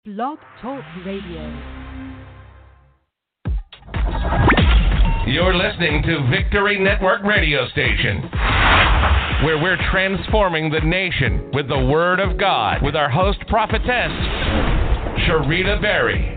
Blog Talk Radio. You're listening to Victory Network Radio Station, where we're transforming the nation with the Word of God with our host prophetess, Sharita Berry.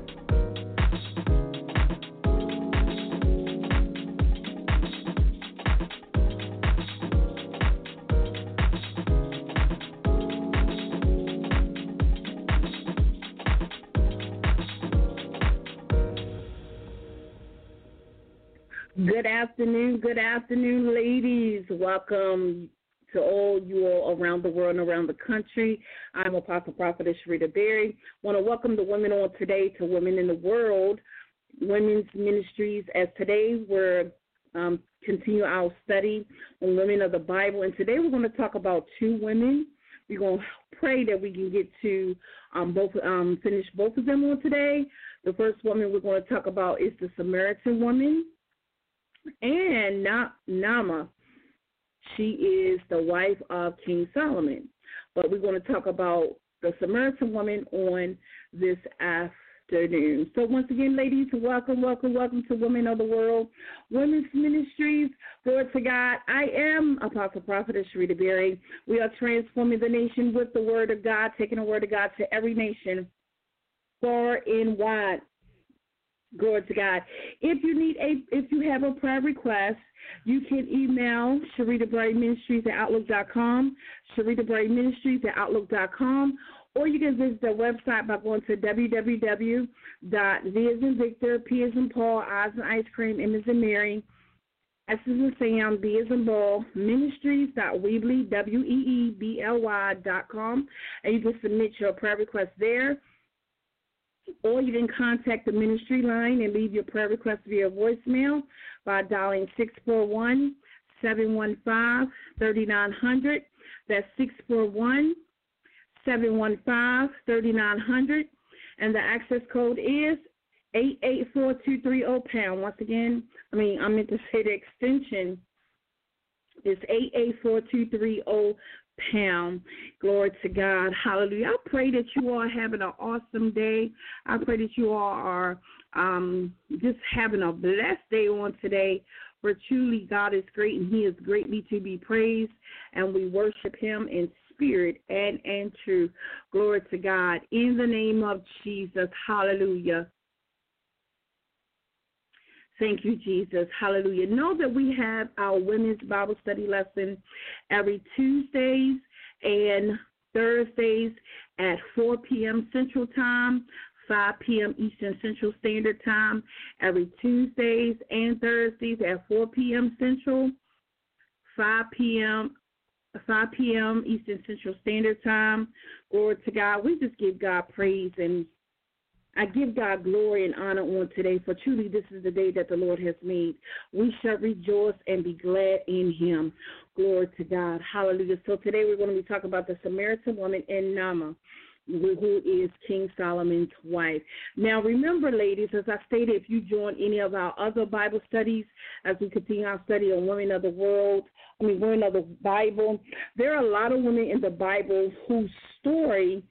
Good afternoon, ladies. Welcome to all you all around the world and around the country. I'm Apostle Prophetess Sharita Berry. I want to welcome the women on today to Women in the World, Women's Ministries, as today we're continue our study on women of the Bible. And today we're going to talk about two women. We're going to pray that we can get to finish both of them on today. The first woman we're going to talk about is the Samaritan woman. And Naamah, she is the wife of King Solomon. But we're going to talk about the Samaritan woman on this afternoon. So once again, ladies, welcome to Women of the World, Women's Ministries. Glory to God. I am Apostle Prophetess Sharita Berry. We are transforming the nation with the Word of God, taking the Word of God to every nation, far and wide. Glory to God. If you have a prayer request, you can email SharitaBerryMinistries@outlook.com, SharitaBerryMinistries@outlook.com, or you can visit their website by going to www.V as in Victor, P as in Paul, I as in Ice Cream, M as in Mary, S as in Sam, B as in Ball, Ministries.weebly, WEEBLY.com, and you can submit your prayer request there. Or you can contact the ministry line and leave your prayer request via voicemail by dialing 641-715-3900. That's 641-715-3900. And the access code is 884230 #. Once again, I meant to say the extension is 884230 #. Glory to God. Hallelujah. I pray that you all are having an awesome day. I pray that you all are just having a blessed day on today. For truly God is great and He is greatly to be praised. And we worship Him in spirit and in truth. Glory to God. In the name of Jesus. Hallelujah. Thank you, Jesus. Hallelujah. Know that we have our women's Bible study lesson every Tuesdays and Thursdays at 4 p.m. Central Time, 5 p.m. Eastern Central Standard Time, every Tuesdays and Thursdays at 4 p.m. Central, 5 p.m. Eastern Central Standard Time. Glory to God. We just give God praise, and I give God glory and honor on today, for truly this is the day that the Lord has made. We shall rejoice and be glad in Him. Glory to God. Hallelujah. So today we're going to be talking about the Samaritan woman and Naamah, who is King Solomon's wife. Now, remember, ladies, as I stated, if you join any of our other Bible studies, as we continue our study on women of the women of the Bible, there are a lot of women in the Bible whose story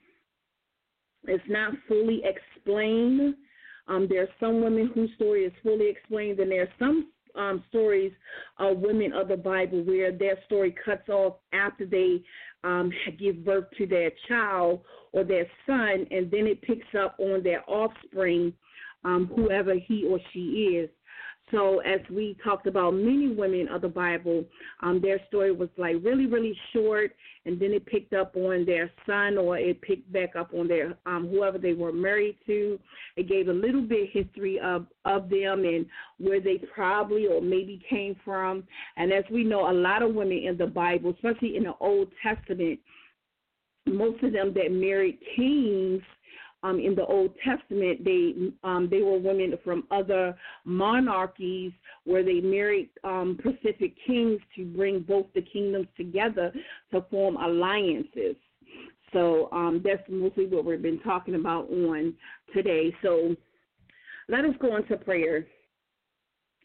is not fully explained. There are some women whose story is fully explained, and there are some stories of women of the Bible where their story cuts off after they give birth to their child or their son, and then it picks up on their offspring, whoever he or she is. So as we talked about many women of the Bible, their story was like really, really short, and then it picked up on their son, or it picked back up on their whoever they were married to. It gave a little bit history of them and where they probably or maybe came from. And as we know, a lot of women in the Bible, especially in the Old Testament, most of them that married kings, in the Old Testament, they were women from other monarchies where they married Pacific kings to bring both the kingdoms together to form alliances. So that's mostly what we've been talking about on today. So let us go into prayer.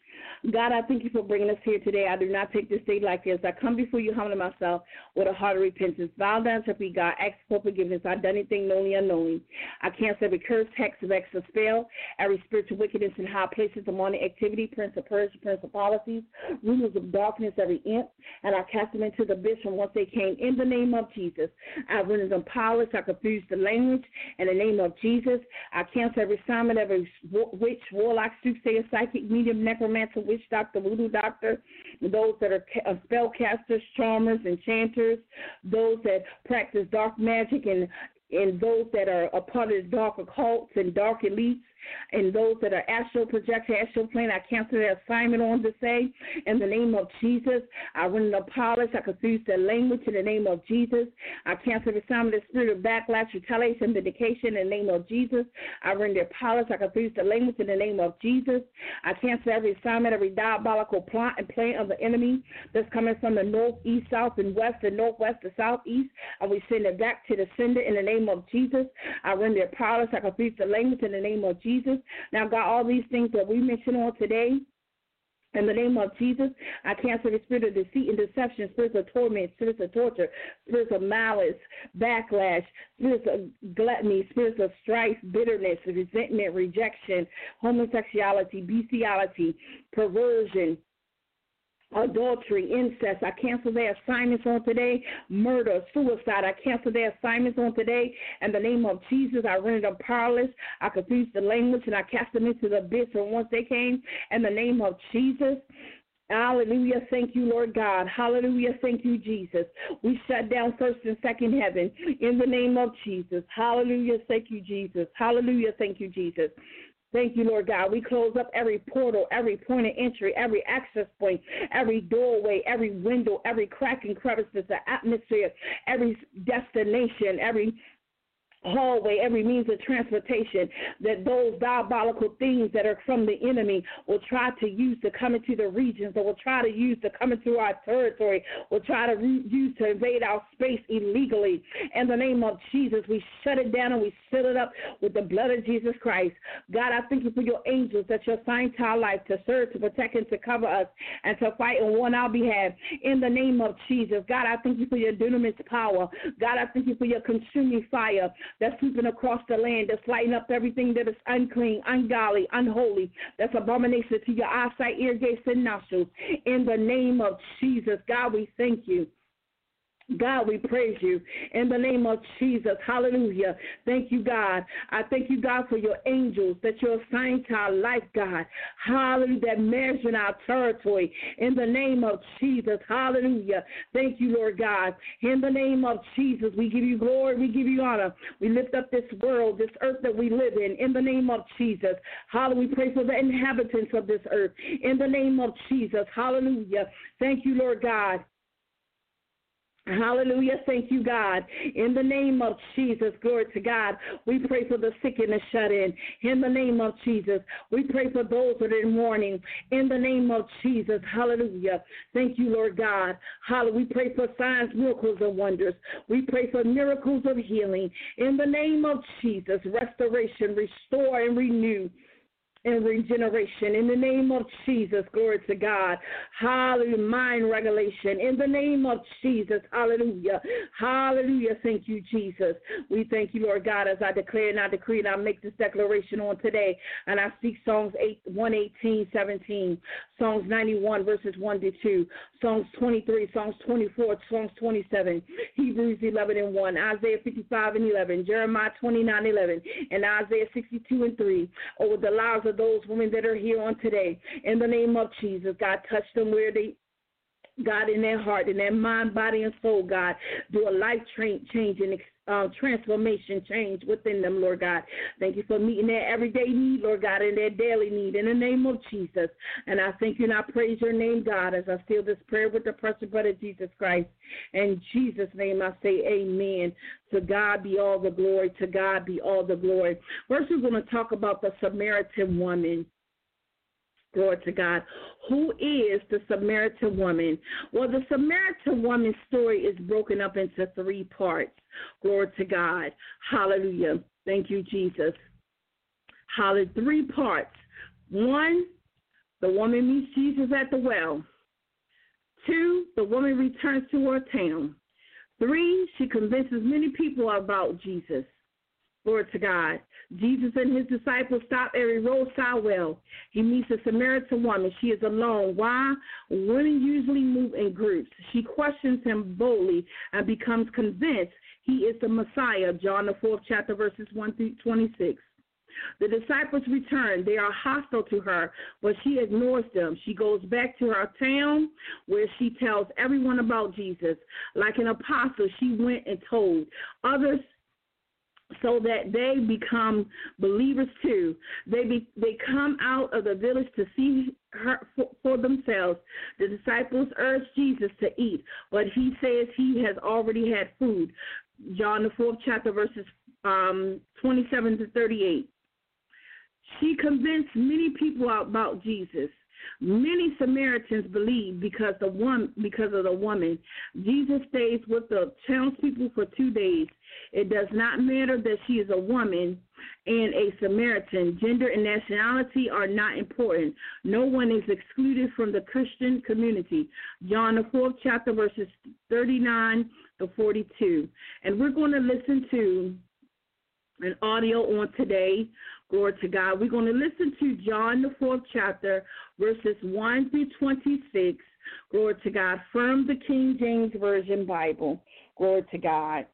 God, I thank you for bringing us here today. I do not take this day like this. I come before you humbling myself with a heart of repentance. Bow down to be God. Ask for forgiveness. I've done anything knowingly or unknowingly. I cancel every curse, hex, vex, or spell, every spiritual wickedness in high places, demonic activity, prince of Persia, principalities, rulers of darkness, every imp, and I cast them into the abyss from whence they came in the name of Jesus. I render them powerless. I confuse the language in the name of Jesus. I cancel every assignment, every witch, warlock, soothsayer, psychic, medium, necromancer, witch doctor, voodoo doctor, those that are spellcasters, charmers, enchanters, those that practice dark magic, and those that are a part of the dark occults and dark elites, and those that are astral projector, astral plane. I cancel their assignment on to say, in the name of Jesus. I render them powerless. I confuse their language in the name of Jesus. I cancel the assignment of the spirit of backlash, retaliation, vindication in the name of Jesus. I render them powerless. I confuse the language in the name of Jesus. I cancel every assignment, every diabolical plot and plan of the enemy that's coming from the north, east, south, and west, the northwest, the southeast, and we send it back to the sender in the name of Jesus. I render them powerless. I confuse the language in the name of Jesus. Now, God, all these things that we mentioned on today, in the name of Jesus, I cancel the spirit of deceit and deception, spirits of torment, spirits of torture, spirits of malice, backlash, spirits of gluttony, spirits of strife, bitterness, resentment, rejection, homosexuality, bestiality, perversion, adultery, incest. I cancel their assignments on today. Murder, suicide. I cancel their assignments on today. In the name of Jesus, I render them powerless. I confuse the language and I cast them into the abyss from whence they came. In the name of Jesus. Hallelujah. Thank you, Lord God. Hallelujah. Thank you, Jesus. We shut down first and second heaven in the name of Jesus. Hallelujah. Thank you, Jesus. Hallelujah. Thank you, Jesus. Thank you, Lord God. We close up every portal, every point of entry, every access point, every doorway, every window, every crack and crevice, the atmosphere, every destination, every hallway, every means of transportation, that those diabolical things that are from the enemy will try to use to come into the regions, or will try to use to come into our territory, will try to use to invade our space illegally. In the name of Jesus, we shut it down and we seal it up with the blood of Jesus Christ. God, I thank you for your angels that you're assigned to our life to serve, to protect, and to cover us, and to fight and on our behalf. In the name of Jesus, God, I thank you for your dunamis power. God, I thank you for your consuming fire that's sweeping across the land, that's lighting up everything that is unclean, ungodly, unholy, that's abomination to your eyesight, ear gates, and nostrils. In the name of Jesus, God, we thank you. God, we praise you in the name of Jesus. Hallelujah. Thank you, God. I thank you, God, for your angels that you're assigned to our life, God. Hallelujah. That measure our territory in the name of Jesus. Hallelujah. Thank you, Lord God. In the name of Jesus, we give you glory. We give you honor. We lift up this world, this earth that we live in the name of Jesus. Hallelujah. We pray for the inhabitants of this earth in the name of Jesus. Hallelujah. Thank you, Lord God. Hallelujah. Thank you, God. In the name of Jesus, glory to God. We pray for the sick and the shut in the name of Jesus. We pray for those that are in mourning in the name of Jesus. Hallelujah. Thank you, Lord God. Hallelujah. We pray for signs, miracles, and wonders. We pray for miracles of healing in the name of Jesus. Restoration, restore, and renew. And regeneration in the name of Jesus. Glory to God. Hallelujah. Mind regulation in the name of Jesus. Hallelujah. Hallelujah. Thank you, Jesus. We thank you, Lord God, as I declare and I decree and I make this declaration on today. And I speak Psalms 118:17, Psalms 91 verses 1-2, Psalms 23, Psalms 24, Psalms 27, Hebrews 11:1, Isaiah 55:11, Jeremiah 29:11, and Isaiah 62:3 over the lives of those women that are here on today. In the name of Jesus, God, touch them where they, God, in their heart, in their mind, body, and soul, God. Do a life change and transformation change within them, Lord God. Thank you for meeting their everyday need, Lord God, and their daily need in the name of Jesus. And I thank you and I praise your name, God, as I seal this prayer with the precious blood of Jesus Christ. In Jesus' name I say amen. To God be all the glory. To God be all the glory. First we're going to talk about the Samaritan woman. Glory to God. Who is the Samaritan woman? Well, the Samaritan woman's story is broken up into 3 parts. Glory to God. Hallelujah. Thank you, Jesus. Hallelujah. 3 parts. 1, The woman meets Jesus at the well. 2, the woman returns to her town. 3, she convinces many people about Jesus. Glory to God. Jesus and his disciples stop at a roadside well. He meets a Samaritan woman. She is alone. Why? Women usually move in groups. She questions him boldly and becomes convinced he is the Messiah. John, the 4th chapter, verses 1 through 26. The disciples return. They are hostile to her, but she ignores them. She goes back to her town where she tells everyone about Jesus. Like an apostle, she went and told others so that they become believers too. They come out of the village to see her for themselves. The disciples urge Jesus to eat, but he says he has already had food. John, the 4th chapter, verses 27 to 38. She convinced many people about Jesus. Many Samaritans believed because of the woman. Jesus stays with the townspeople for 2 days. It does not matter that she is a woman and a Samaritan. Gender and nationality are not important. No one is excluded from the Christian community. John, the 4th chapter, verses 39 to 42. And we're going to listen to an audio on today. Glory to God. We're going to listen to John, the 4th chapter, verses 1 through 26. Glory to God. From the King James Version Bible. Glory to God.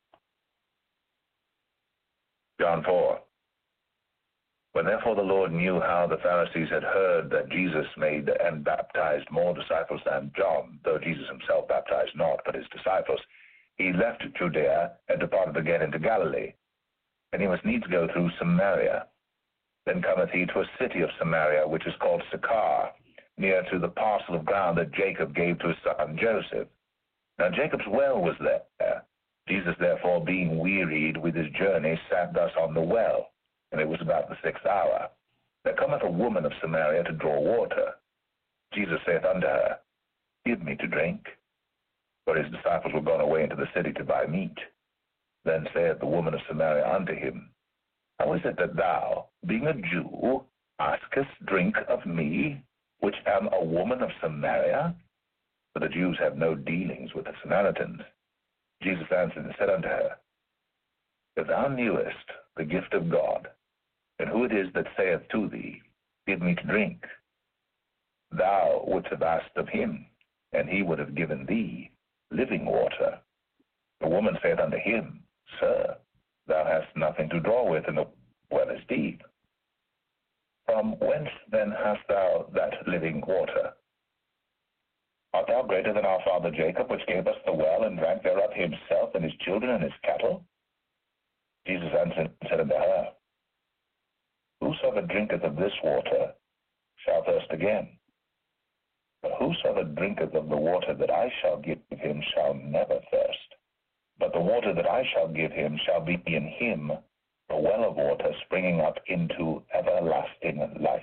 John 4. When therefore the Lord knew how the Pharisees had heard that Jesus made and baptized more disciples than John, though Jesus himself baptized not, but his disciples, he left Judea and departed again into Galilee. And he must needs go through Samaria. Then cometh he to a city of Samaria, which is called Sychar, near to the parcel of ground that Jacob gave to his son Joseph. Now Jacob's well was there. Jesus therefore, being wearied with his journey, sat thus on the well, and it was about the 6th hour. There cometh a woman of Samaria to draw water. Jesus saith unto her, Give me to drink. For his disciples were gone away into the city to buy meat. Then saith the woman of Samaria unto him, How is it that thou, being a Jew, askest drink of me, which am a woman of Samaria? For the Jews have no dealings with the Samaritans. Jesus answered and said unto her, If thou knewest the gift of God, and who it is that saith to thee, Give me to drink, thou wouldst have asked of him, and he would have given thee living water. The woman saith unto him, Sir, thou hast nothing to draw with, and the well is deep. From whence then hast thou that living water? Art thou greater than our father Jacob, which gave us the well, and drank thereof himself, and his children, and his cattle? Jesus answered and said unto her, Whosoever drinketh of this water shall thirst again. But whosoever drinketh of the water that I shall give him shall never thirst. But the water that I shall give him shall be in him a well of water springing up into everlasting life.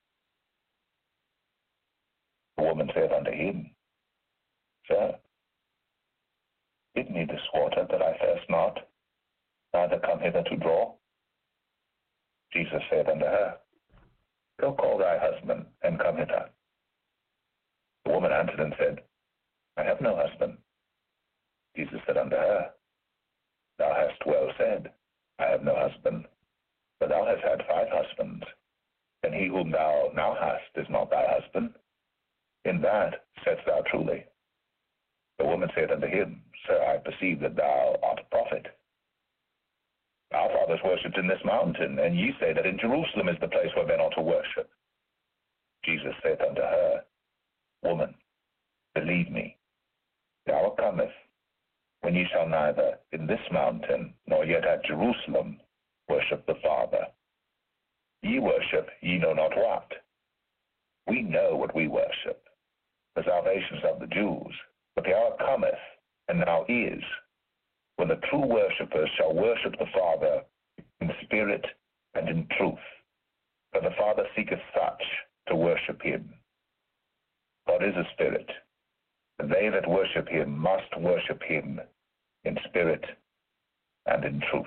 The woman saith unto him, Sir, give me this water that I thirst not, neither come hither to draw. Jesus saith unto her, Go call thy husband, and come hither. The woman answered and said, I have no husband. Jesus said unto her, Thou hast well said, I have no husband, for thou hast had 5 husbands, and he whom thou now hast is not thy husband. In that saidst thou truly. The woman said unto him, Sir, I perceive that thou art a prophet. Our fathers worshipped in this mountain, and ye say that in Jerusalem is the place where men ought to worship. Jesus saith unto her, Woman, believe me, the hour cometh, when ye shall neither in this mountain, nor yet at Jerusalem, worship the Father. Ye worship ye know not what. We know what we worship. The salvation is of the Jews. But the hour cometh, and now is, when the true worshippers shall worship the Father in spirit and in truth. For the Father seeketh such to worship him. God is a spirit, and they that worship him must worship him in spirit and in truth.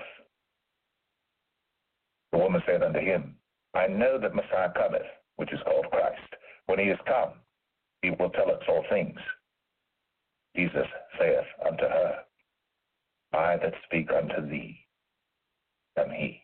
The woman said unto him, I know that Messiah cometh, which is called Christ. When he is come, he will tell us all things. Jesus saith unto her, I that speak unto thee am he.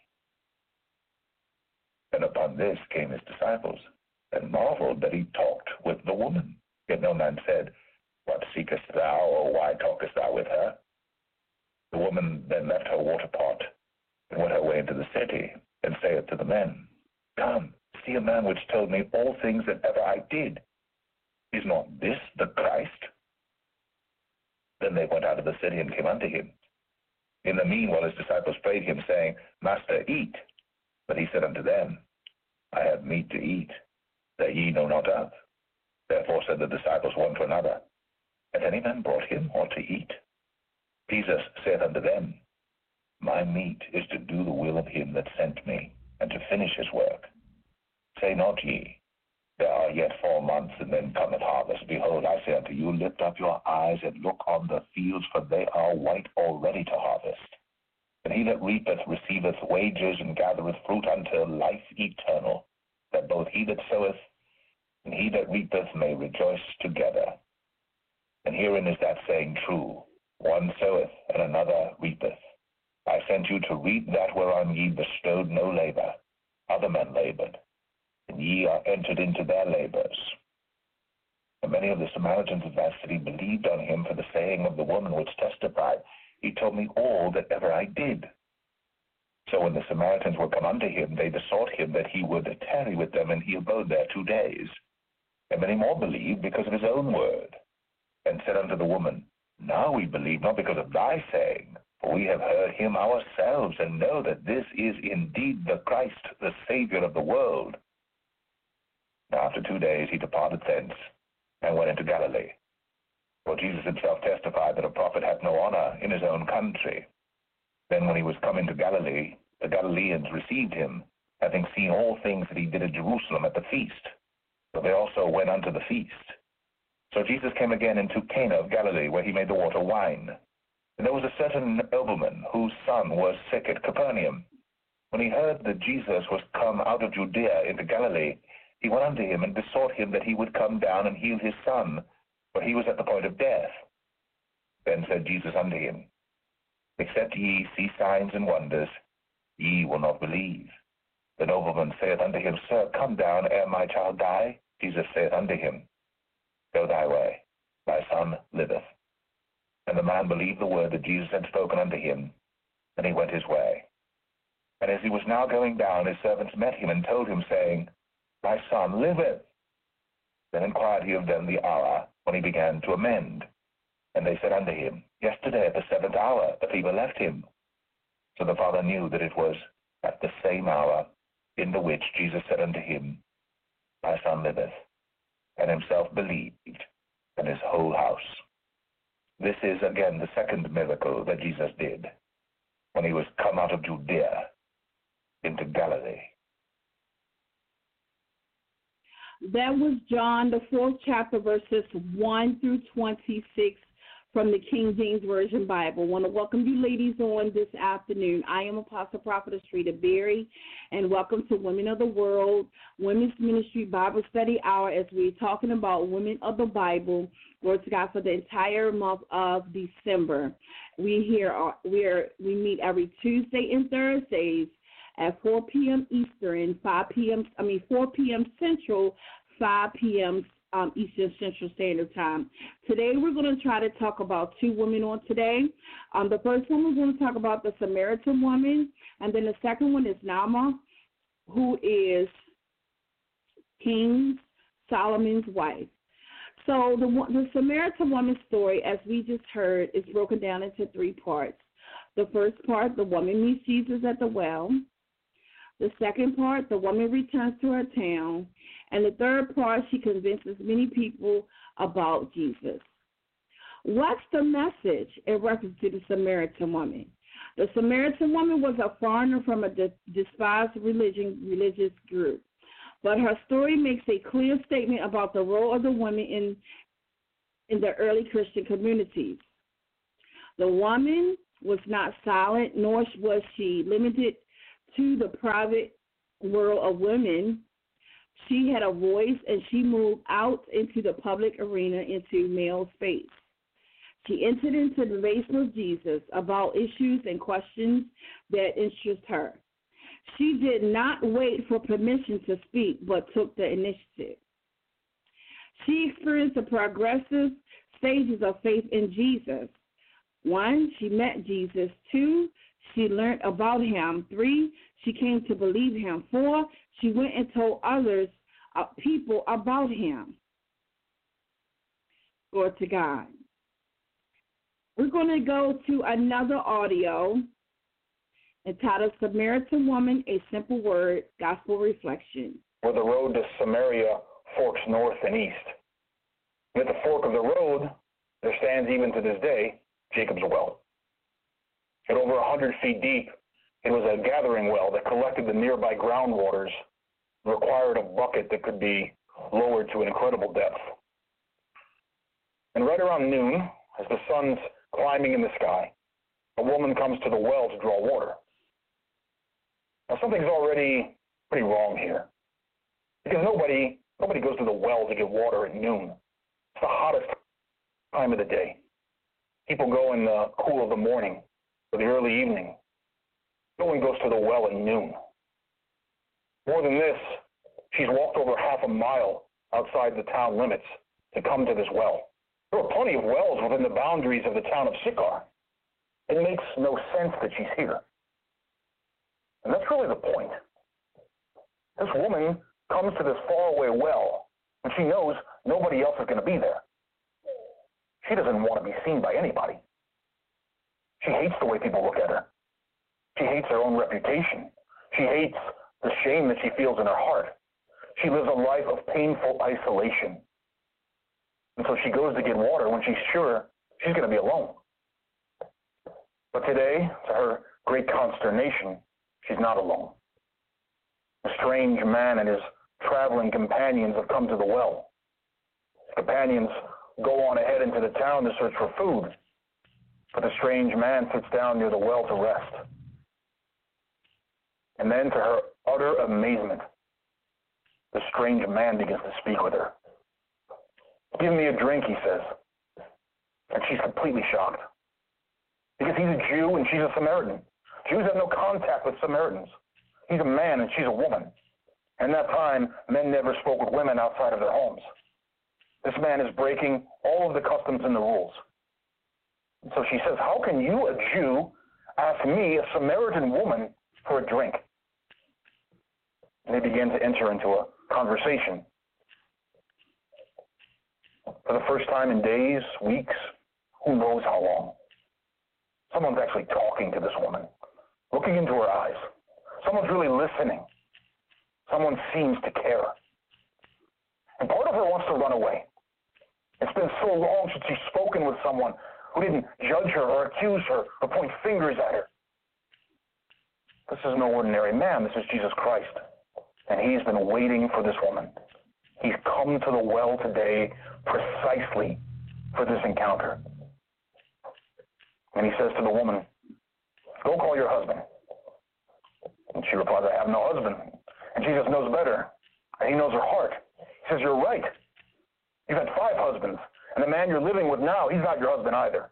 And upon this came his disciples, and marveled that he talked with the woman. Yet no man said, What seekest thou, or why talkest thou with her? The woman then left her water pot, and went her way into the city, and saith to the men, Come, see a man which told me all things that ever I did. Is not this the Christ? Then they went out of the city and came unto him. In the meanwhile his disciples prayed him, saying, Master, eat. But he said unto them, I have meat to eat, that ye know not of. Therefore said the disciples one to another, Hath any man brought him aught to eat? Jesus saith unto them, My meat is to do the will of him that sent me, and to finish his work. Say not ye, There are yet 4 months, and then cometh harvest. Behold, I say unto you, Lift up your eyes, and look on the fields, for they are white already to harvest. And he that reapeth receiveth wages, and gathereth fruit unto life eternal, that both he that soweth and he that reapeth may rejoice together. And herein is that saying true, One soweth, and another reapeth. I sent you to reap that whereon ye bestowed no labor. Other men labored, and ye are entered into their labors. And many of the Samaritans of that city believed on him for the saying of the woman which testified, He told me all that ever I did. So when the Samaritans were come unto him, they besought him that he would tarry with them, and he abode there 2 days. And many more believed because of his own word, and said unto the woman, Now we believe not because of thy saying, for we have heard him ourselves, and know that this is indeed the Christ, the Savior of the world. Now after 2 days he departed thence, and went into Galilee. For Jesus himself testified that a prophet hath no honor in his own country. Then when he was come into Galilee, the Galileans received him, having seen all things that he did at Jerusalem at the feast. So they also went unto the feast. So Jesus came again into Cana of Galilee, where he made the water wine. And there was a certain nobleman whose son was sick at Capernaum. When he heard that Jesus was come out of Judea into Galilee, he went unto him and besought him that he would come down and heal his son, for he was at the point of death. Then said Jesus unto him, Except ye see signs and wonders, ye will not believe. The nobleman saith unto him, Sir, come down ere my child die. Jesus saith unto him, Go thy way, thy son liveth. And the man believed the word that Jesus had spoken unto him, and he went his way. And as he was now going down, his servants met him and told him, saying, Thy son liveth. Then inquired he of them the hour when he began to amend. And they said unto him, Yesterday at the 7th hour the fever left him. So the father knew that it was at the same hour in the which Jesus said unto him, Thy son liveth, and himself believed, and his whole house. This is again the second miracle that Jesus did, when he was come out of Judea into Galilee. That was John, the 4th chapter, verses 1 through 26 from the King James Version Bible. I want to welcome you ladies on this afternoon. I am Apostle Prophetess Rita Berry, and welcome to Women of the World Women's Ministry Bible Study Hour as we're talking about women of the Bible. Glory to God, for the entire month of December. We meet every Tuesday and Thursdays at 4 p.m. Eastern, 4 p.m. Central, 5 p.m. Eastern Central Standard Time. Today we're going to try to talk about 2 women on today. The first one we're going to talk about the Samaritan woman, and then the second one is Naamah, who is King Solomon's wife. So the Samaritan woman's story, as we just heard, is broken down into 3 parts. The first part, the woman meets Jesus at the well. The second part, the woman returns to her town. And the third part, she convinces many people about Jesus. What's the message in reference to the Samaritan woman? The Samaritan woman was a foreigner from a despised religious group. But her story makes a clear statement about the role of the woman in the early Christian communities. The woman was not silent, nor was she limited to the private world of women. She had a voice, and she moved out into the public arena, into male space. She entered into the debate with Jesus about issues and questions that interest her. She did not wait for permission to speak, but took the initiative. She experienced the progressive stages of faith in Jesus. 1, she met Jesus. 2, she learned about him. 3, she came to believe him. 4, she went and told others, people about him. Glory to God. We're going to go to another audio entitled Samaritan Woman, A Simple Word, Gospel Reflection. Where the road to Samaria forks north and east. And at the fork of the road, there stands even to this day Jacob's well. At over 100 feet deep, it was a gathering well that collected the nearby groundwaters and required a bucket that could be lowered to an incredible depth. And right around noon, as the sun's climbing in the sky, a woman comes to the well to draw water. Now, something's already pretty wrong here, because nobody goes to the well to get water at noon. It's the hottest time of the day. People go in the cool of the morning or the early evening. No one goes to the well at noon. More than this, she's walked over half a mile outside the town limits to come to this well. There are plenty of wells within the boundaries of the town of Sychar. It makes no sense that she's here. And that's really the point. This woman comes to this faraway well, and she knows nobody else is going to be there. She doesn't want to be seen by anybody. She hates the way people look at her. She hates her own reputation. She hates the shame that she feels in her heart. She lives a life of painful isolation. And so she goes to get water when she's sure she's going to be alone. But today, to her great consternation, she's not alone. A strange man and his traveling companions have come to the well. His companions go on ahead into the town to search for food, but the strange man sits down near the well to rest. And then, to her utter amazement, the strange man begins to speak with her. "Give me a drink," he says. And she's completely shocked. Because he's a Jew and she's a Samaritan. Jews have no contact with Samaritans. He's a man and she's a woman. And at that time, men never spoke with women outside of their homes. This man is breaking all of the customs and the rules. And so she says, "How can you, a Jew, ask me, a Samaritan woman, for a drink?" And they begin to enter into a conversation. For the first time in days, weeks, who knows how long, someone's actually talking to this woman, looking into her eyes. Someone's really listening. Someone seems to care. And part of her wants to run away. It's been so long since she's spoken with someone who didn't judge her or accuse her or point fingers at her. This is no ordinary man. This is Jesus Christ. And he's been waiting for this woman. He's come to the well today precisely for this encounter. And he says to the woman, "Go call your husband." And she replies, "I have no husband." And Jesus knows better. And he knows her heart. He says, "You're right. You've had 5 husbands. And the man you're living with now, he's not your husband either."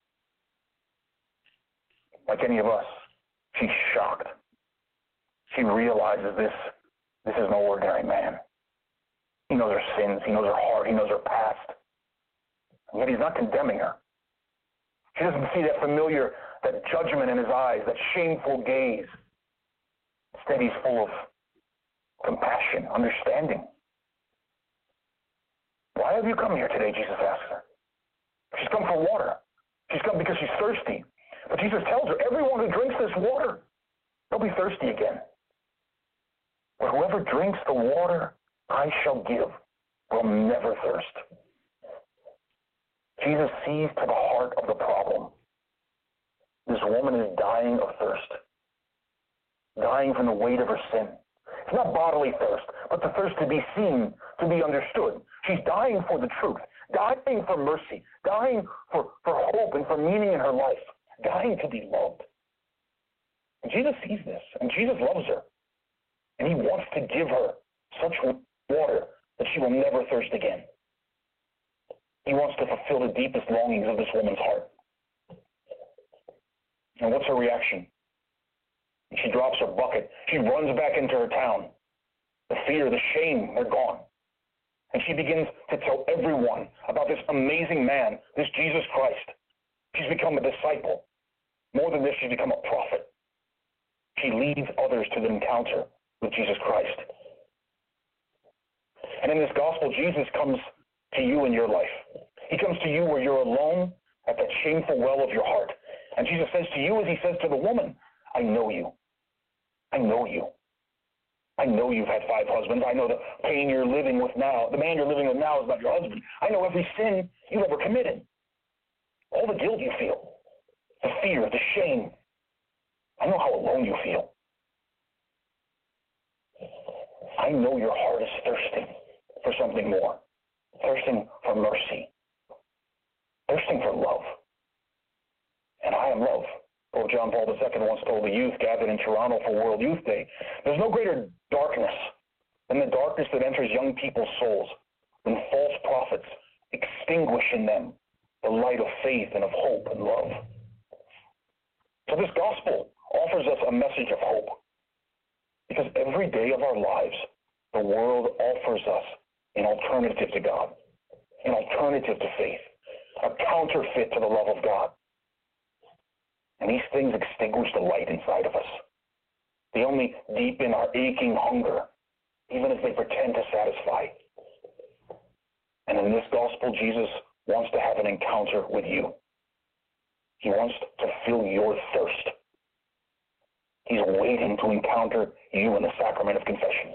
Like any of us, she's shocked. She realizes this is no ordinary man. He knows her sins. He knows her heart. He knows her past. And yet he's not condemning her. She doesn't see that familiar, that judgment in his eyes, that shameful gaze. Instead, he's full of compassion, understanding. "Why have you come here today?" Jesus asks her. She's come for water. She's come because she's thirsty. But Jesus tells her, everyone who drinks this water, they'll be thirsty again. But whoever drinks the water I shall give will never thirst. Jesus sees to the heart of the problem. This woman is dying of thirst, dying from the weight of her sin. It's not bodily thirst, but the thirst to be seen, to be understood. She's dying for the truth, dying for mercy, dying for hope and for meaning in her life, dying to be loved. And Jesus sees this, and Jesus loves her. And he wants to give her such water that she will never thirst again. He wants to fulfill the deepest longings of this woman's heart. And what's her reaction? She drops her bucket. She runs back into her town. The fear, the shame, they're gone. And she begins to tell everyone about this amazing man, this Jesus Christ. She's become a disciple. More than this, she's become a prophet. She leads others to the encounter with Jesus Christ. And in this gospel, Jesus comes to you in your life. He comes to you where you're alone at that shameful well of your heart. And Jesus says to you, as he says to the woman, I know you. I know you. I know you've had 5 husbands. I know the pain you're living with now. The man you're living with now is not your husband. I know every sin you've ever committed. All the guilt you feel. The fear, the shame. I know how alone you feel. I know your heart is thirsting for something more. Thirsting for mercy. Thirsting for love. And I am love. Pope John Paul II once told the youth gathered in Toronto for World Youth Day, there's no greater darkness than the darkness that enters young people's souls when false prophets extinguish in them the light of faith and of hope and love. So this gospel offers us a message of hope, because every day of our lives, the world offers us an alternative to God, an alternative to faith, a counterfeit to the love of God. And these things extinguish the light inside of us. They only deepen our aching hunger, even as they pretend to satisfy. And in this gospel, Jesus wants to have an encounter with you. He wants to fill your thirst. He's waiting to encounter you in the sacrament of confession.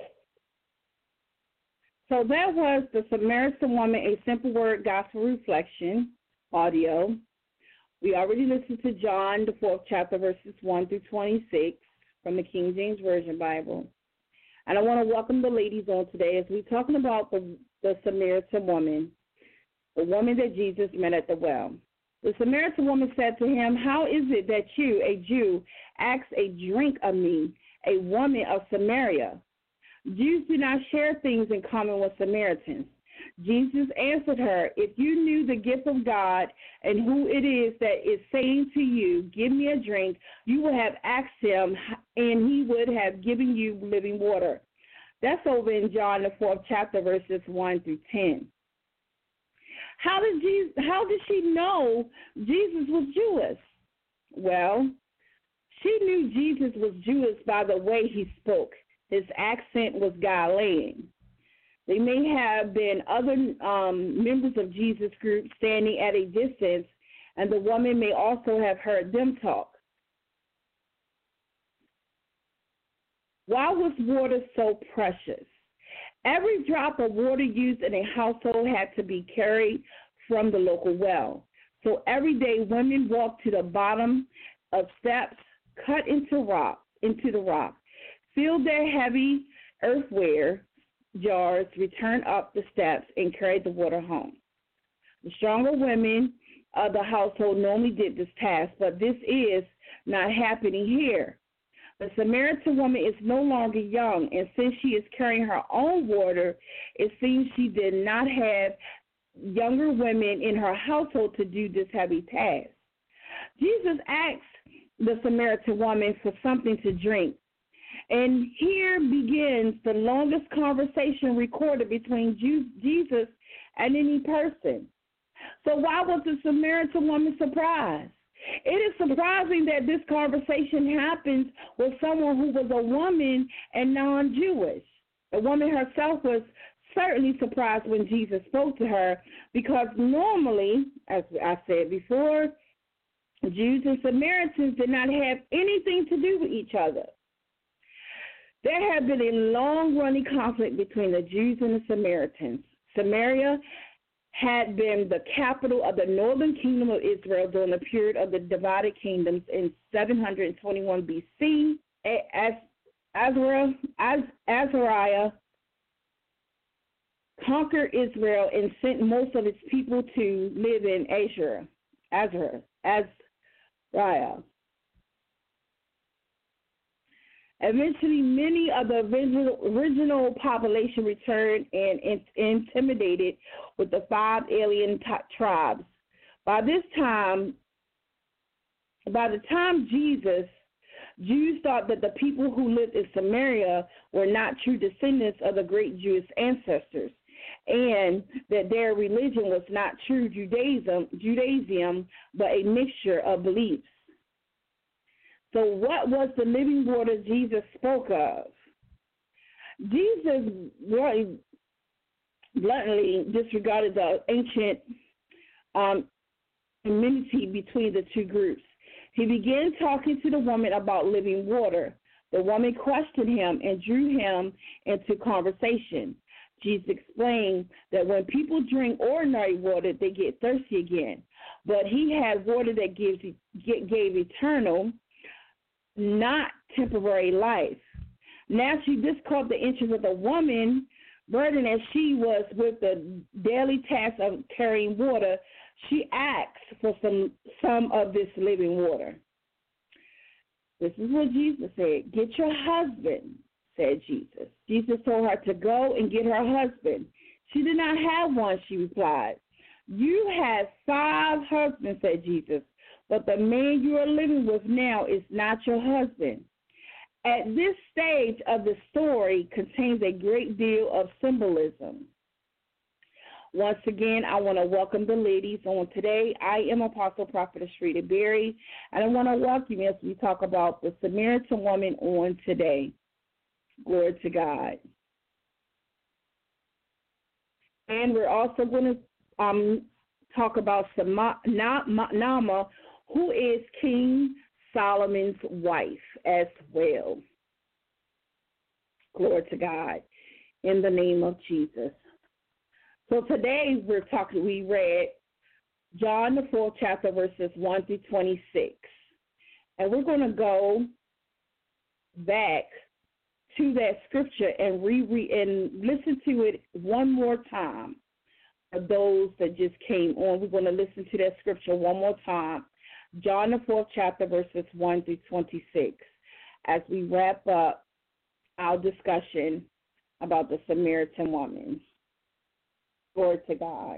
So that was the Samaritan Woman, a Simple Word Gospel Reflection audio. We already listened to John, the 4th chapter, verses 1 through 26 from the King James Version Bible. And I want to welcome the ladies on today as we're talking about the Samaritan woman, the woman that Jesus met at the well. The Samaritan woman said to him, how is it that you, a Jew, ask a drink of me, a woman of Samaria? Jews do not share things in common with Samaritans. Jesus answered her, if you knew the gift of God and who it is that is saying to you, give me a drink, you would have asked him, and he would have given you living water. That's over in John, the 4th chapter, verses 1 through 10. How did she know Jesus was Jewish? Well, she knew Jesus was Jewish by the way he spoke. His accent was Galilean. They may have been other members of Jesus' group standing at a distance, and the woman may also have heard them talk. Why was water so precious? Every drop of water used in a household had to be carried from the local well. So every day women walked to the bottom of steps cut into the rock, filled their heavy earthenware jars, returned up the steps, and carried the water home. The stronger women of the household normally did this task, but this is not happening here. The Samaritan woman is no longer young, and since she is carrying her own water, it seems she did not have younger women in her household to do this heavy task. Jesus asked the Samaritan woman for something to drink. And here begins the longest conversation recorded between Jesus and any person. So why was the Samaritan woman surprised? It is surprising that this conversation happens with someone who was a woman and non-Jewish. The woman herself was certainly surprised when Jesus spoke to her, because normally, as I said before, Jews and Samaritans did not have anything to do with each other. There had been a long-running conflict between the Jews and the Samaritans. Samaria had been the capital of the northern kingdom of Israel during the period of the divided kingdoms in 721 BC. Azariah conquered Israel and sent most of its people to live in Azariah. Eventually, many of the original population returned and intimidated with the 5 alien tribes. By the time Jesus, Jews thought that the people who lived in Samaria were not true descendants of the great Jewish ancestors, and that their religion was not true Judaism, but a mixture of beliefs. So what was the living water Jesus spoke of? Jesus really bluntly disregarded the ancient enmity between the two groups. He began talking to the woman about living water. The woman questioned him and drew him into conversation. Jesus explained that when people drink ordinary water, they get thirsty again. But he had water that gave eternal, not temporary life. Naturally, this caught the interest of the woman, burdened as she was with the daily task of carrying water. She asked for some of this living water. This is what Jesus said. Get your husband, said Jesus. Jesus told her to go and get her husband. She did not have one, she replied. You have 5 husbands, said Jesus, but the man you are living with now is not your husband. At this stage of the story contains a great deal of symbolism. Once again, I want to welcome the ladies on today. I am Apostle Prophetess Frida Berry, and I want to welcome you as we talk about the Samaritan woman on today. Glory to God. And we're also going to talk about Naamah, who is King Solomon's wife as well. Glory to God. In the name of Jesus. So today we read John the 4th chapter, verses 1 through 26. And we're going to go back to that scripture and reread and listen to it one more time. For those that just came on, we're going to listen to that scripture one more time. John the 4th chapter, verses 1 through 26, as we wrap up our discussion about the Samaritan woman. Glory to God.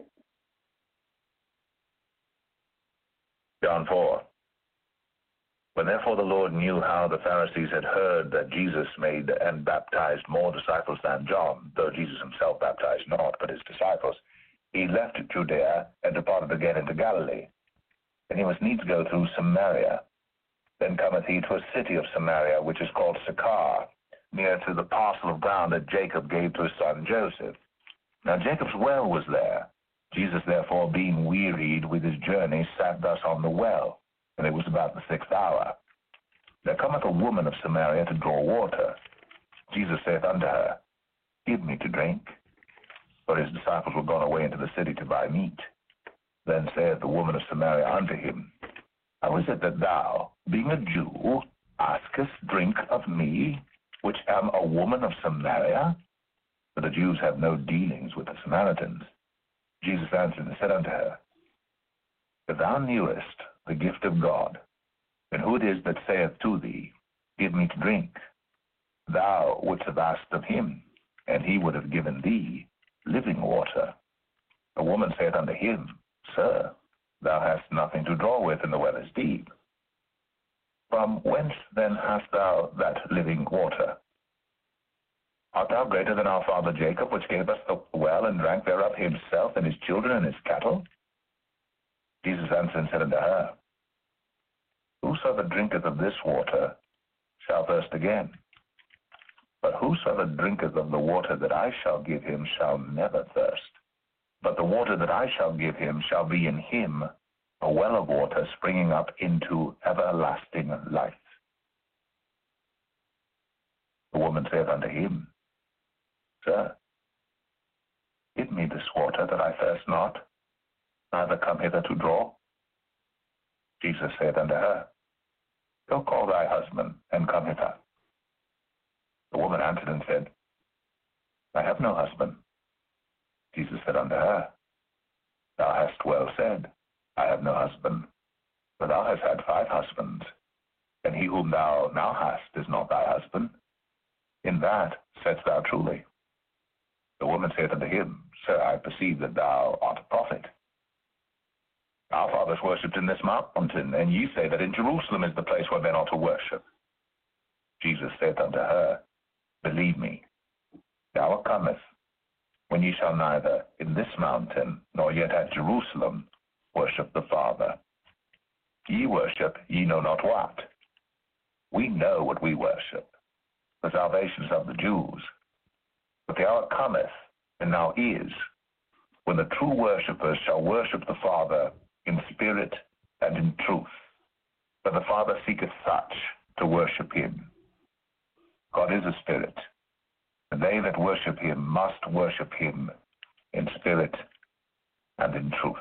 John 4. When therefore the Lord knew how the Pharisees had heard that Jesus made and baptized more disciples than John, though Jesus himself baptized not, but his disciples, he left Judea and departed again into Galilee. And he must needs go through Samaria. Then cometh he to a city of Samaria, which is called Sychar, near to the parcel of ground that Jacob gave to his son Joseph. Now Jacob's well was there. Jesus, therefore, being wearied with his journey, sat thus on the well, and it was about the 6th hour. There cometh a woman of Samaria to draw water. Jesus saith unto her, Give me to drink. For his disciples were gone away into the city to buy meat. Then saith the woman of Samaria unto him, How is it that thou, being a Jew, askest drink of me, which am a woman of Samaria? For the Jews have no dealings with the Samaritans. Jesus answered and said unto her, If thou knewest the gift of God, and who it is that saith to thee, Give me to drink, thou wouldst have asked of him, and he would have given thee living water. The woman saith unto him, Sir, thou hast nothing to draw with, and the well is deep. From whence then hast thou that living water? Art thou greater than our father Jacob, which gave us the well, and drank thereof himself, and his children, and his cattle? Jesus answered and said unto her, Whosoever drinketh of this water shall thirst again. But whosoever drinketh of the water that I shall give him shall never thirst. But the water that I shall give him shall be in him a well of water springing up into everlasting life. The woman saith unto him, Sir, give me this water that I thirst not, neither come hither to draw. Jesus saith unto her, Go call thy husband, and come hither. The woman answered and said, I have no husband. Jesus said unto her, Thou hast well said, I have no husband, for thou hast had 5 husbands, and he whom thou now hast is not thy husband? In that saidst thou truly. The woman saith unto him, Sir, I perceive that thou art a prophet. Our fathers worshipped in this mountain, and ye say that in Jerusalem is the place where men ought to worship. Jesus saith unto her, Believe me, the hour cometh, when ye shall neither in this mountain, nor yet at Jerusalem, worship the Father. Ye worship ye know not what. We know what we worship. The salvation is of the Jews. But the hour cometh, and now is, when the true worshippers shall worship the Father in spirit and in truth. For the Father seeketh such to worship him. God is a spirit, and they that worship him must worship him in spirit and in truth.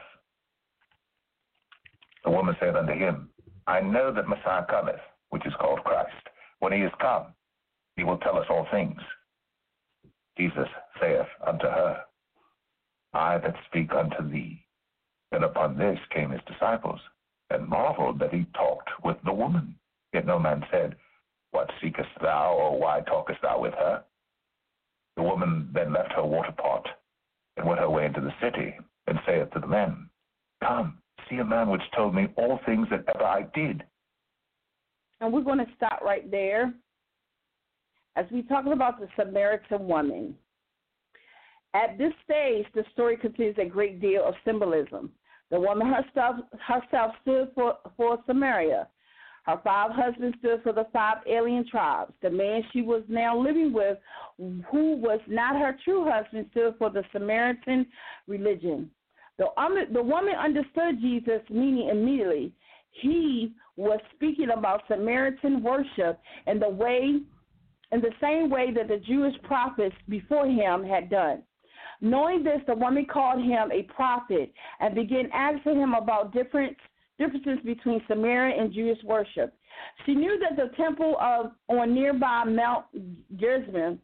The woman said unto him, I know that Messiah cometh, which is called Christ. When he is come, he will tell us all things. Jesus saith unto her, I that speak unto thee. And upon this came his disciples, and marveled that he talked with the woman. Yet no man said, What seekest thou, or why talkest thou with her? The woman then left her water pot, and went her way into the city, and saith to the men, Come, see a man which told me all things that ever I did. And we're going to stop right there as we talk about the Samaritan woman. At this stage, the story contains a great deal of symbolism. The woman herself stood for Samaria. Her 5 husbands stood for the 5 alien tribes. The man she was now living with, who was not her true husband, stood for the Samaritan religion. The woman understood Jesus' meaning immediately. He was speaking about Samaritan worship in the same way that the Jewish prophets before him had done. Knowing this, the woman called him a prophet and began asking him about differences between Samaria and Jewish worship. She knew that the temple on nearby Mount Gerizim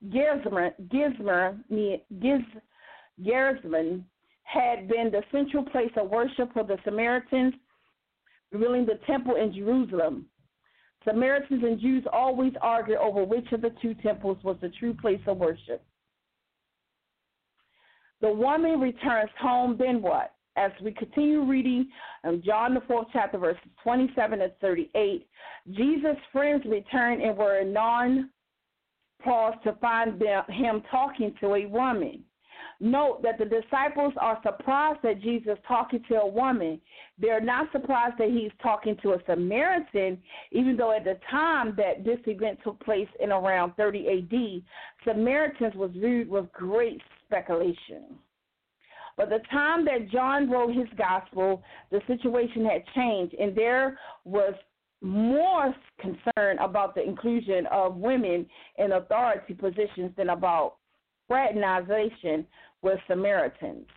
had been the central place of worship for the Samaritans, revealing the temple in Jerusalem. Samaritans and Jews always argued over which of the 2 temples was the true place of worship. The woman returns home, then what? As we continue reading John the 4th chapter, verses 27 and 38, Jesus' friends returned and were non-paused to find him talking to a woman. Note that the disciples are surprised that Jesus is talking to a woman. They're not surprised that he's talking to a Samaritan, even though at the time that this event took place in around 30 A.D., Samaritans was viewed with great speculation. But the time that John wrote his gospel, the situation had changed, and there was more concern about the inclusion of women in authority positions than about fraternization with Samaritans.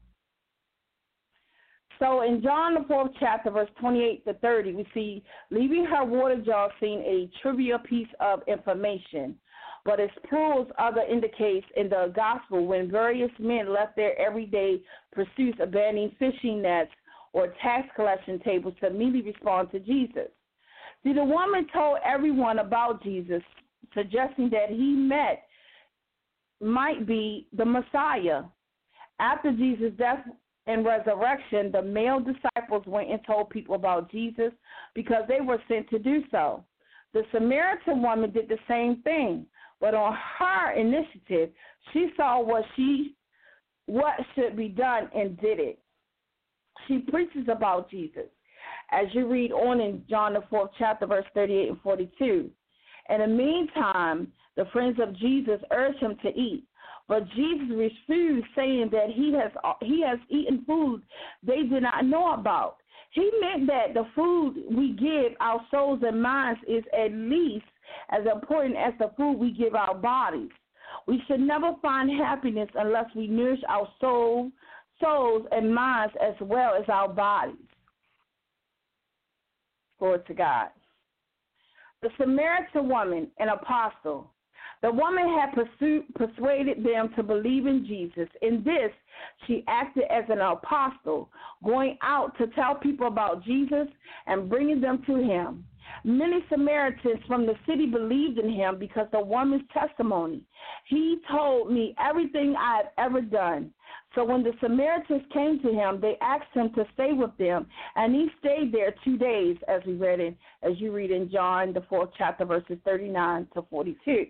So in John the 4th chapter, verse 28 to 30, we see leaving her water jar seeing a trivial piece of information, but its plurals other indicates in the gospel when various men left their everyday pursuits, abandoning fishing nets or tax collection tables to immediately respond to Jesus. See, the woman told everyone about Jesus, suggesting that he might be the Messiah. After Jesus' death and resurrection, the male disciples went and told people about Jesus because they were sent to do so. The Samaritan woman did the same thing, but on her initiative, she saw what should be done and did it. She preaches about Jesus. As you read on in John the 4th chapter, verse 38 and 42. In the meantime, the friends of Jesus urged him to eat, but Jesus refused, saying that he has eaten food they did not know about. He meant that the food we give our souls and minds is at least as important as the food we give our bodies. We should never find happiness unless we nourish our souls and minds as well as our bodies. Glory to God. The Samaritan woman, an apostle. The woman had persuaded them to believe in Jesus. In this, she acted as an apostle, going out to tell people about Jesus and bringing them to him. Many Samaritans from the city believed in him because of the woman's testimony. He told me everything I have ever done. So when the Samaritans came to him, they asked him to stay with them, and he stayed there 2 days, as you read in John, the 4th chapter, verses 39 to 42.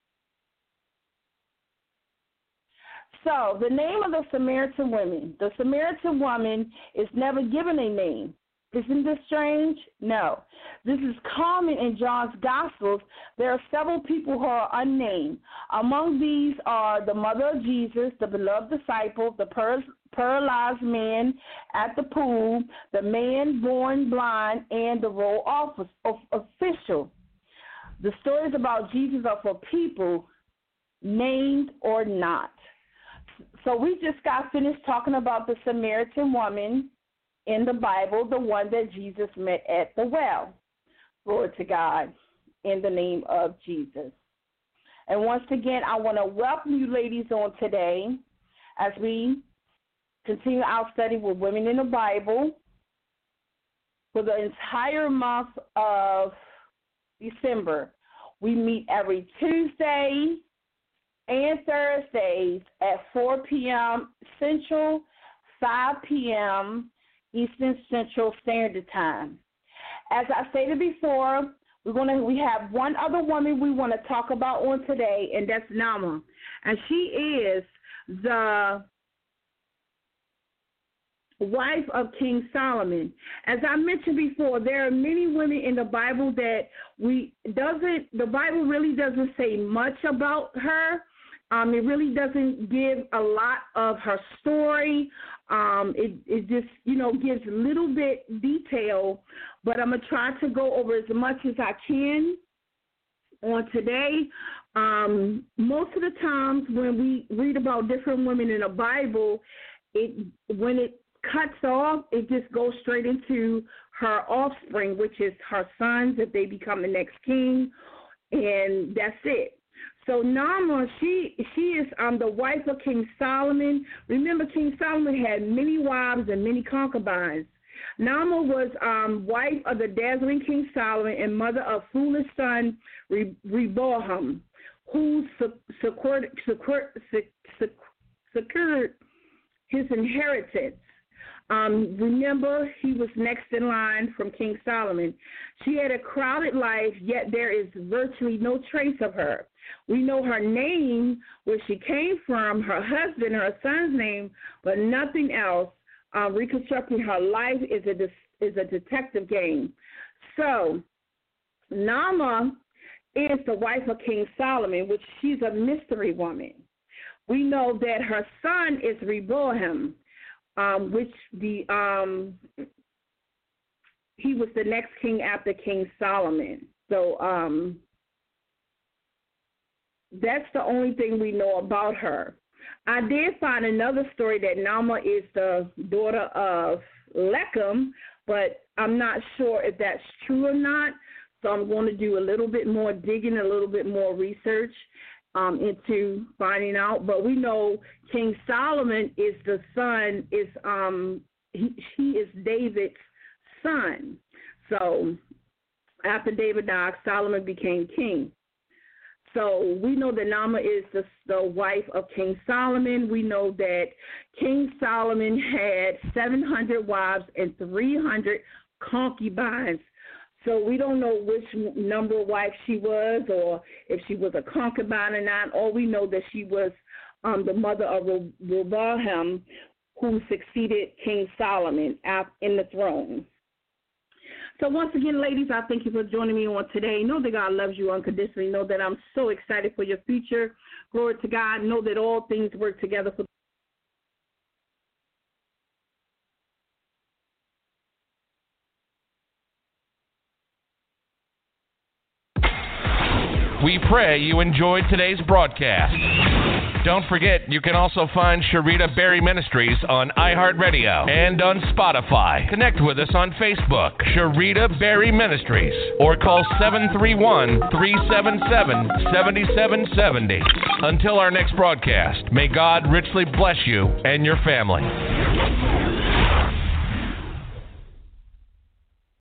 So the name of the Samaritan woman is never given a name. Isn't this strange? No. This is common in John's Gospels. There are several people who are unnamed. Among these are the mother of Jesus, the beloved disciple, the paralyzed man at the pool, the man born blind, and the royal official. The stories about Jesus are for people, named or not. So we just got finished talking about the Samaritan woman in the Bible, the one that Jesus met at the well. Glory to God, in the name of Jesus. And once again, I want to welcome you ladies on today as we continue our study with women in the Bible for the entire month of December. We meet every Tuesday and Thursdays at 4 p.m. Central, 5 p.m. Eastern Central Standard Time. As I stated before, we have one other woman we want to talk about on today, and that's Naamah. And she is the wife of King Solomon. As I mentioned before, there are many women in the Bible that the Bible really doesn't say much about her. It really doesn't give a lot of her story. It just, gives a little bit detail, but I'm going to try to go over as much as I can on today. Most of the times when we read about different women in the Bible, when it cuts off, it just goes straight into her offspring, which is her sons, if they become the next king, and that's it. So Naamah, she is the wife of King Solomon. Remember, King Solomon had many wives and many concubines. Naamah was wife of the dazzling King Solomon and mother of foolish son Rehoboam, who secured his inheritance. Remember, he was next in line from King Solomon. She had a crowded life, yet there is virtually no trace of her. We know her name, where she came from, her husband, her son's name, but nothing else. Reconstructing her life is a detective game. So, Naamah is the wife of King Solomon, which she's a mystery woman. We know that her son is Rehoboam, which he was the next king after King Solomon. So that's the only thing we know about her. I did find another story that Naamah is the daughter of Lechem, but I'm not sure if that's true or not. So I'm going to do a little bit more digging, a little bit more research into finding out. But we know King Solomon is the son, he is David's son. So after David died, Solomon became king. So we know that Naamah is the wife of King Solomon. We know that King Solomon had 700 wives and 300 concubines. So we don't know which number of wives she was, or if she was a concubine or not. All we know that she was the mother of Rehoboam, who succeeded King Solomon in the throne. So once again, ladies, I thank you for joining me on today. Know that God loves you unconditionally. Know that I'm so excited for your future. Glory to God. Know that all things work together for We pray you enjoyed today's broadcast. Don't forget, you can also find Sharita Berry Ministries on iHeartRadio and on Spotify. Connect with us on Facebook, Sharita Berry Ministries, or call 731-377-7770. Until our next broadcast, may God richly bless you and your family.